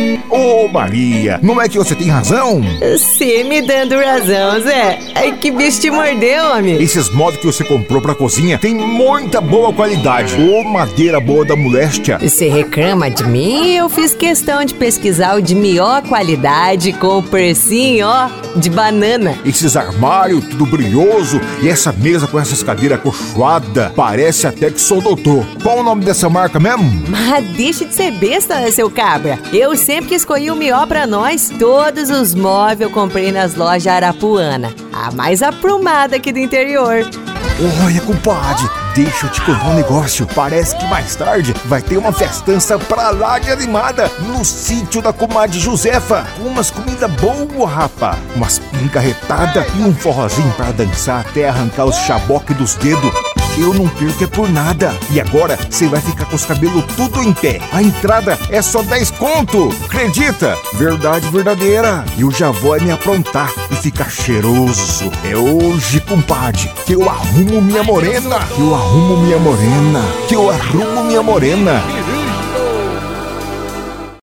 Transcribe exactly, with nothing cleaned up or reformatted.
Ô Maria, não é que você tem razão? Você me dando razão, Zé. Ai, que bicho te mordeu, amigo. Esses móveis que você comprou pra cozinha tem muita boa qualidade. Ô madeira boa da moléstia. Você reclama de mim? Eu fiz questão de pesquisar o de melhor qualidade com o precinho, ó, de banana. Esses armários tudo brilhoso e essa mesa com essas cadeiras acolchoadas, parece até que sou doutor. Qual o nome dessa marca mesmo? Mas deixa de ser besta, seu cabra. Eu sempre que escolhi o melhor pra nós. Todos os móveis eu comprei nas lojas Arapuana, a mais aprumada aqui do interior. Olha, compadre, deixa eu te contar um negócio. Parece que mais tarde vai ter uma festança pra lá de animada no sítio da comadre Josefa, com umas comidas boas, rapá. Umas pinga retada e um forrozinho pra dançar até arrancar os chaboques dos dedos. Eu não perco é por nada. E agora você vai ficar com os cabelos tudo em pé. A entrada é só dez conto. Acredita? Verdade verdadeira. Eu já vou me aprontar e ficar cheiroso. É hoje, compadre, que eu arrumo minha morena. Que eu arrumo minha morena. Que eu arrumo minha morena.